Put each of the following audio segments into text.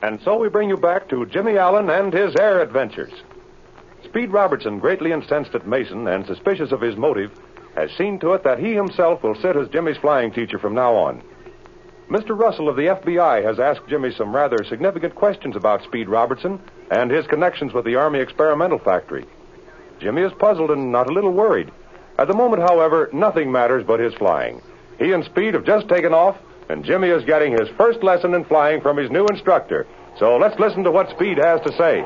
And so we bring you back to Jimmy Allen and his air adventures. Speed Robertson, greatly incensed at Mason and suspicious of his motive, has seen to it that he himself will sit as Jimmy's flying teacher from now on. Mr. Russell of the FBI has asked Jimmy some rather significant questions about Speed Robertson and his connections with the Army Experimental Factory. Jimmy is puzzled and not a little worried. At the moment, however, nothing matters but his flying. He and Speed have just taken off, and Jimmy is getting his first lesson in flying from his new instructor. So let's listen to what Speed has to say.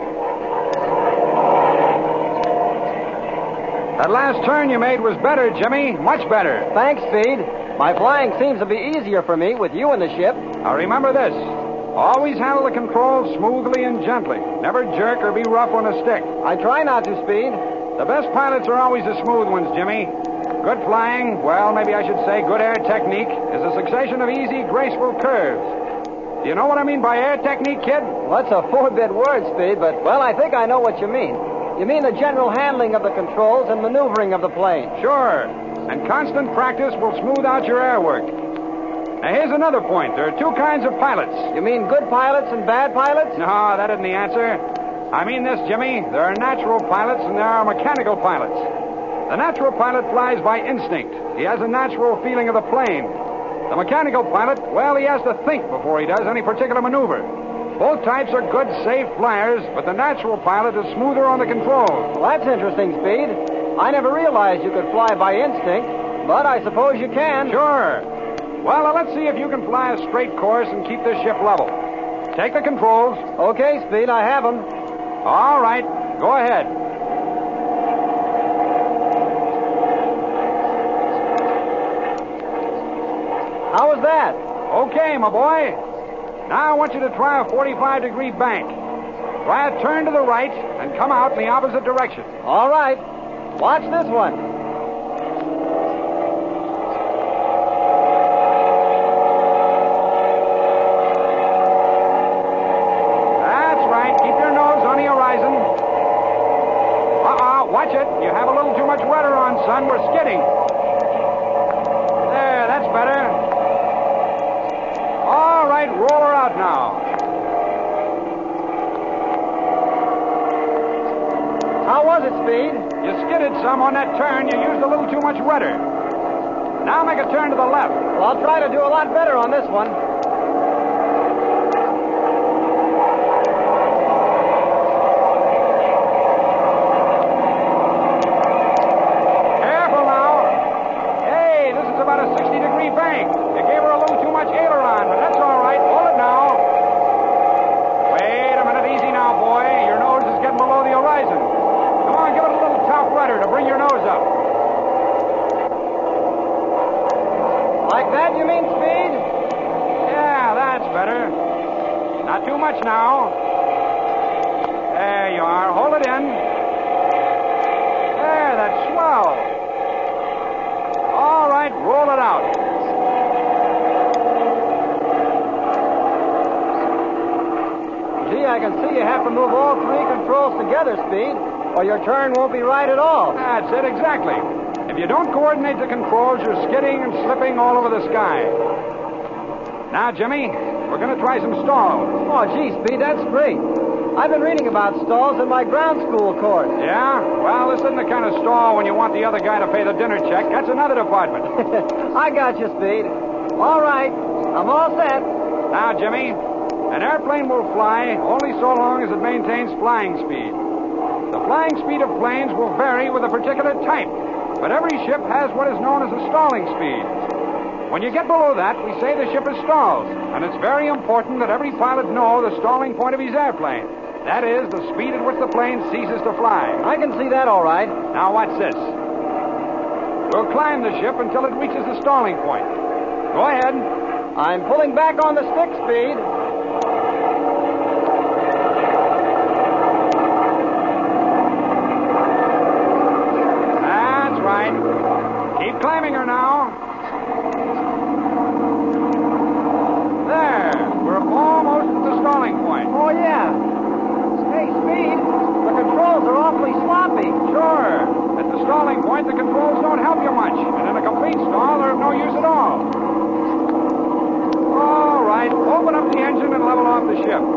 That last turn you made was better, Jimmy. Much better. Thanks, Speed. My flying seems to be easier for me with you in the ship. Now remember this. Always handle the controls smoothly and gently. Never jerk or be rough on a stick. I try not to, Speed. The best pilots are always the smooth ones, Jimmy. Good flying, well, maybe I should say good air technique, is a succession of easy, graceful curves. Do you know what I mean by air technique, kid? Well, that's a four-bit word, Speed, but, well, I think I know what you mean. You mean the general handling of the controls and maneuvering of the plane. Sure. And constant practice will smooth out your air work. Now, here's another point. There are two kinds of pilots. You mean good pilots and bad pilots? No, that isn't the answer. I mean this, Jimmy. There are natural pilots and there are mechanical pilots. The natural pilot flies by instinct. He has a natural feeling of the plane. The mechanical pilot, well, he has to think before he does any particular maneuver. Both types are good, safe flyers, but the natural pilot is smoother on the controls. Well, that's interesting, Speed. I never realized you could fly by instinct, but I suppose you can. Sure. Well, now let's see if you can fly a straight course and keep this ship level. Take the controls. Okay, Speed, I have them. All right, go ahead. How was that? Okay, my boy. Now I want you to try a 45-degree bank. Try a turn to the right and come out in the opposite direction. All right. Watch this one. That's right. Keep your nose on the horizon. Watch it. You have a little too much rudder on, son. We're skidding. There, that's better. All right, roll her out now. How was it, Speed? You skidded some on that turn. You used a little too much rudder. Now make a turn to the left. Well, I'll try to do a lot better on this one. Careful now. Hey, this is about a 60-degree bank. You gave her a little too much aileron, but that's all right. Hold it now. Wait a minute. Easy now, boy. Your nose is getting below the horizon. Come on, give it a little top rudder to bring your nose up. Like that, you mean, Speed? Yeah, that's better. Not too much now. There you are. Hold it in. There, that's swell. All right, roll it out. Gee, I can see you have to move all three controls together, Speed, or your turn won't be right at all. That's it, exactly. If you don't coordinate the controls, you're skidding and slipping all over the sky. Now, Jimmy, we're going to try some stalls. Oh, gee, Speed, that's great. I've been reading about stalls in my ground school course. Yeah? Well, this isn't the kind of stall when you want the other guy to pay the dinner check. That's another department. I got you, Speed. All right. I'm all set. Now, Jimmy, an airplane will fly only so long as it maintains flying speed. The flying speed of planes will vary with a particular type, but every ship has what is known as a stalling speed. When you get below that, we say the ship is stalled, and it's very important that every pilot know the stalling point of his airplane. That is, the speed at which the plane ceases to fly. I can see that all right. Now, watch this. We'll climb the ship until it reaches the stalling point. Go ahead. I'm pulling back on the stick, Speed. That's right. Keep climbing her now. There. We're almost at the stalling point. Oh, yeah. Hey, Speed, the controls are awfully sloppy. Sure. At the stalling point, the controls don't help you much. And in a complete stall, they're of no use at all. All right. right, open up the engine and level off the ship.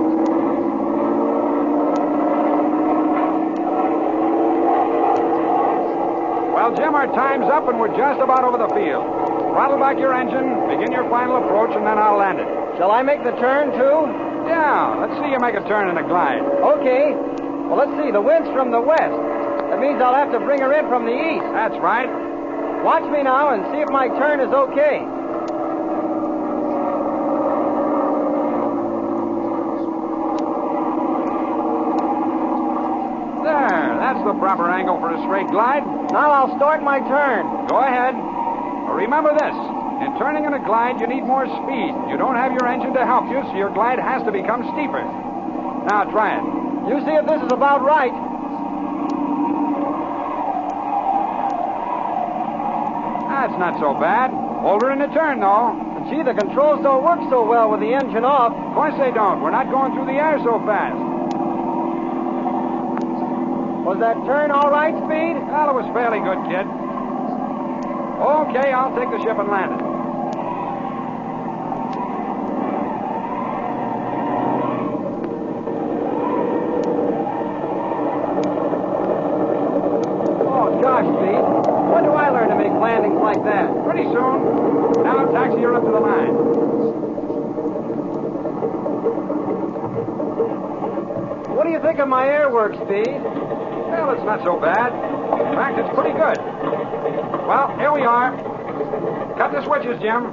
Well, Jim, our time's up and we're just about over the field. Throttle back your engine, begin your final approach, and then I'll land it. Shall I make the turn, too? Yeah, let's see you make a turn in a glide. Okay. Well, let's see. The wind's from the west. That means I'll have to bring her in from the east. That's right. Watch me now and see if my turn is okay. There, that's the proper angle for a straight glide. Now I'll start my turn. Go ahead. But remember this. In turning in a glide, you need more speed. You don't have your engine to help you, so your glide has to become steeper. Now, try it. You see if this is about right. That's not so bad. Hold her in the turn, though. But gee, the controls don't work so well with the engine off. Of course they don't. We're not going through the air so fast. Was that turn all right, Speed? Well, it was fairly good, kid. Okay, I'll take the ship and land it. When do I learn to make landings like that? Pretty soon. Now, taxi her up to the line. What do you think of my airwork, Speed? Well, it's not so bad. In fact, it's pretty good. Well, here we are. Cut the switches, Jim.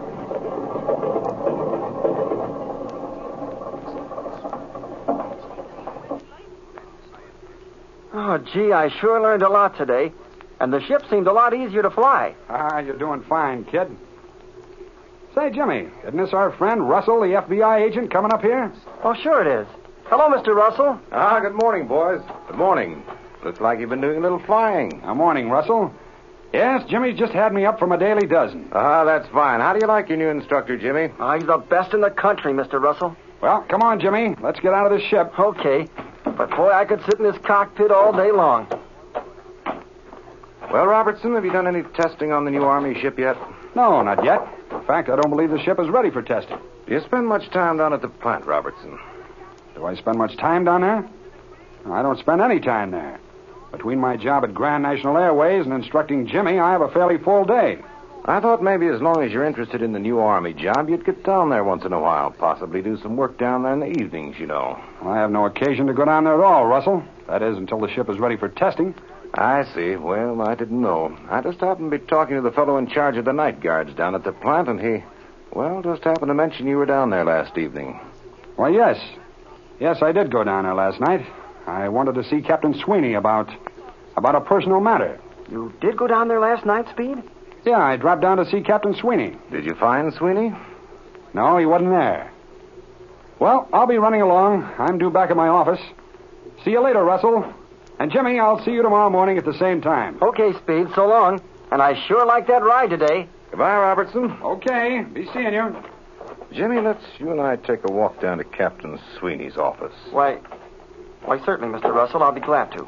Oh, gee, I sure learned a lot today. And the ship seemed a lot easier to fly. You're doing fine, kid. Say, Jimmy, isn't this our friend Russell, the FBI agent, coming up here? Oh, sure it is. Hello, Mr. Russell. Good morning, boys. Good morning. Looks like you've been doing a little flying. Morning, Russell. Yes, Jimmy's just had me up from a daily dozen. That's fine. How do you like your new instructor, Jimmy? He's the best in the country, Mr. Russell. Well, come on, Jimmy. Let's get out of this ship. Okay. But, boy, I could sit in this cockpit all day long. Well, Robertson, have you done any testing on the new Army ship yet? No, not yet. In fact, I don't believe the ship is ready for testing. Do you spend much time down at the plant, Robertson? Do I spend much time down there? I don't spend any time there. Between my job at Grand National Airways and instructing Jimmy, I have a fairly full day. I thought maybe as long as you're interested in the new Army job, you'd get down there once in a while. Possibly do some work down there in the evenings, you know. Well, I have no occasion to go down there at all, Russell. That is, until the ship is ready for testing. I see. Well, I didn't know. I just happened to be talking to the fellow in charge of the night guards down at the plant, and he, just happened to mention you were down there last evening. Well, yes. Yes, I did go down there last night. I wanted to see Captain Sweeney about a personal matter. You did go down there last night, Speed? Yeah, I dropped down to see Captain Sweeney. Did you find Sweeney? No, he wasn't there. Well, I'll be running along. I'm due back at my office. See you later, Russell. And, Jimmy, I'll see you tomorrow morning at the same time. Okay, Speed, so long. And I sure like that ride today. Goodbye, Robertson. Okay, be seeing you. Jimmy, let's you and I take a walk down to Captain Sweeney's office. Why, certainly, Mr. Russell. I'll be glad to.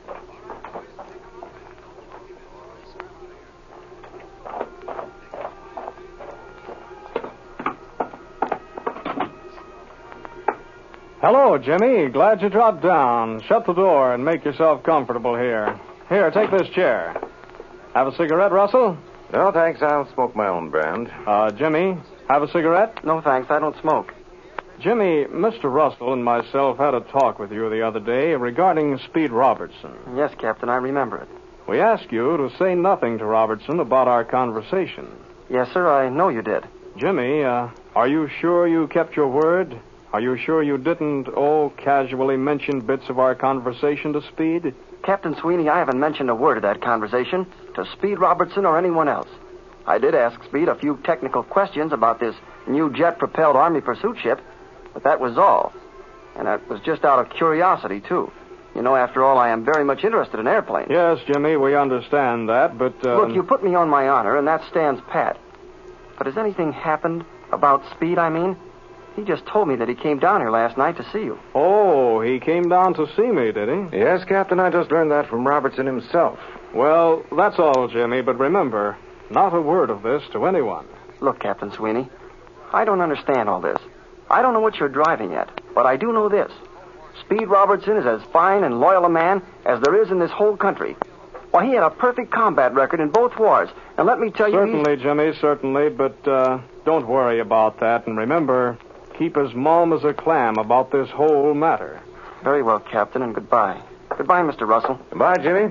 Hello, Jimmy. Glad you dropped down. Shut the door and make yourself comfortable here. Here, take this chair. Have a cigarette, Russell? No, thanks. I'll smoke my own brand. Jimmy, have a cigarette? No, thanks. I don't smoke. Jimmy, Mr. Russell and myself had a talk with you the other day regarding Speed Robertson. Yes, Captain, I remember it. We asked you to say nothing to Robertson about our conversation. Yes, sir, I know you did. Jimmy, are you sure you kept your word? Are you sure you didn't, casually mention bits of our conversation to Speed? Captain Sweeney, I haven't mentioned a word of that conversation to Speed Robertson or anyone else. I did ask Speed a few technical questions about this new jet-propelled Army pursuit ship, but that was all. And that was just out of curiosity, too. You know, after all, I am very much interested in airplanes. Yes, Jimmy, we understand that, but... Look, you put me on my honor, and that stands pat. But has anything happened about Speed, I mean? He just told me that he came down here last night to see you. Oh, he came down to see me, did he? Yes, Captain, I just learned that from Robertson himself. Well, that's all, Jimmy, but remember, not a word of this to anyone. Look, Captain Sweeney, I don't understand all this. I don't know what you're driving at, but I do know this. Speed Robertson is as fine and loyal a man as there is in this whole country. Why, he had a perfect combat record in both wars. And let me tell you... Certainly, Jimmy, certainly. But don't worry about that. And remember, keep as mum as a clam about this whole matter. Very well, Captain, and goodbye. Goodbye, Mr. Russell. Goodbye, Jimmy.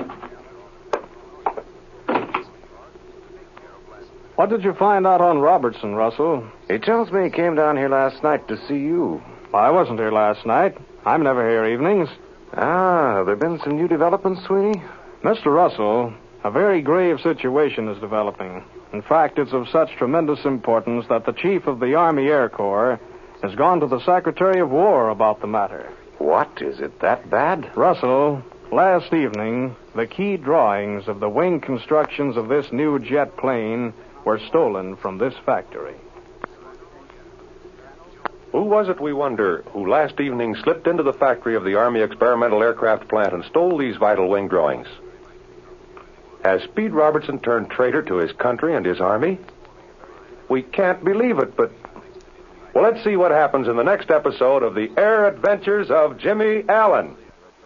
What did you find out on Robertson, Russell? He tells me he came down here last night to see you. I wasn't here last night. I'm never here evenings. Ah, have there been some new developments, Sweeney? Mr. Russell, a very grave situation is developing. In fact, it's of such tremendous importance that the Chief of the Army Air Corps has gone to the Secretary of War about the matter. What? Is it that bad? Russell, last evening, the key drawings of the wing constructions of this new jet plane were stolen from this factory. Who was it, we wonder, who last evening slipped into the factory of the Army Experimental Aircraft Plant and stole these vital wing drawings? Has Speed Robertson turned traitor to his country and his army? We can't believe it, but... Well, let's see what happens in the next episode of The Air Adventures of Jimmy Allen.